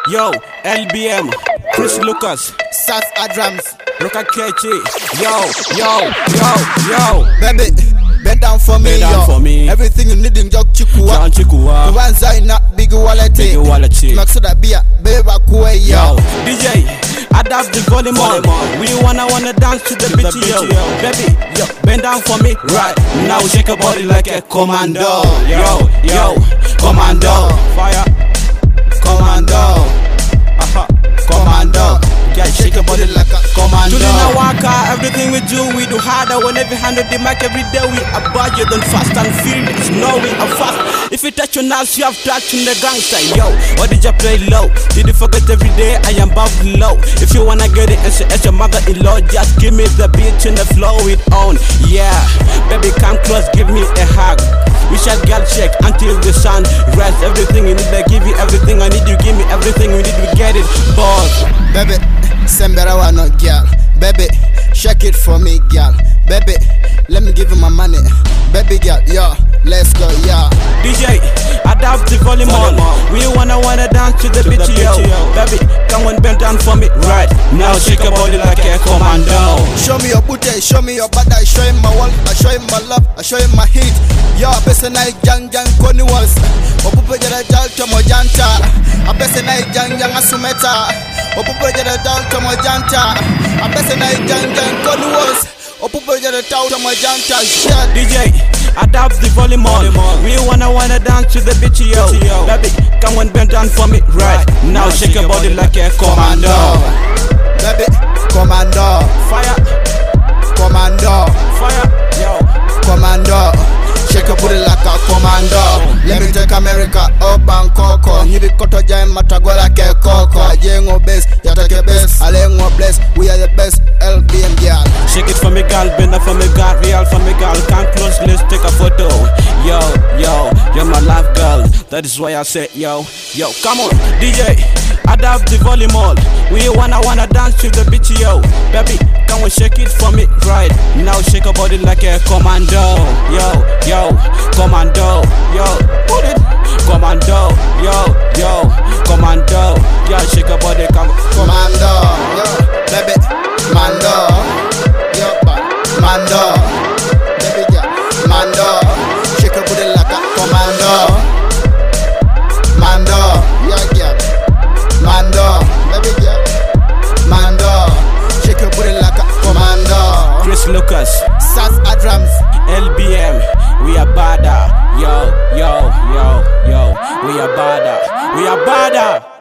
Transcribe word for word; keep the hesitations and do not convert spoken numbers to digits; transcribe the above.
Yo, L B M, Chris Lucas, Sas Adrams, Roka Kechi. Yo, yo, yo, yo. Baby, bend down for me, Bend down yo. for me. Everything you need in Jok Chikua. John Chikua. The ones I not big wallet. Big wallet. Max da beer, baby, kuwe, yo. Yo, D J, adapt the volume on. We wanna wanna dance to the beat, yo. Baby, yo, bend down for me, right? Now shake your body like a commando. Yo, yo, commando. Fire, commando. Aha, commando. Yeah, shake your body like a commando. Julina Waka, everything we do, we do harder. Whenever we handle the mic every day, we are budget and fast and feel it's no we are fast. If you touch your nails, you have touched in the gangster, yo. Or did you play low? Did you forget every day I am bubbling low? If you wanna get it and say as your mother-in-law, just give me the beat and the flow it on. Yeah, baby, come close, give me a hug. We shall girl check until the sun rise. Everything you need, I give you everything I need. You give me everything we need, we get it, boss. Baby, sembera wa no girl. Baby, shake it for me, girl. Baby, let me give you my money. Baby girl, yo, let's go, yeah. D J, adapt the volume on. We wanna wanna dance to the beat, yo. Baby, come on, bend down for me, right? Now shake your body like a commando. Show me your booty, show me your body. I show you my wall, I show you my love, I show you my heat. Yo, I best night jang jang koni walls. Opupe jara jal tomo janta. I best night jang jang asumeta. Opupe jara jal tomo janta. I best night jang jang koni walls. Opupe jara jal tomo janta. D J, adapt the volume on. We wanna wanna dance to the beat, yo. Baby, come on, bend down for me, right? Now shake your body like a commando. Baby, commando. Fire, Commando. fire, yo. Commando. Shake your booty like a commando. Let me take America up and coco. Hivi koto jam matagola ke coco. Jengo best, yatake best. Alengo bless, we are the best. L B M girl. Shake it for me, girl. Bend up for me, girl. Real for me, girl. Come close, let's take a photo. Yo, yo, you're my life, girl. That is why I said, yo, yo, come on, D J. Adapt the volume all. We wanna wanna dance to the beat, yo. Baby, come on, shake it for me, right? Now shake your body like a commando. Yo, yo, commando. Yo, put it, commando. Yo, yo, commando. Yeah, shake your body, come Commando. Yo, baby, mando. Yo, mando. Baby girl, mando. Shake your booty like a commando. Mando. Yo, girl. Mando, baby girl, Mando, shake your booty like a commando. Chris Lucas, Sas Adrams, L B M, we are bada. Yo, yo, yo, yo, we are bada. We are bada.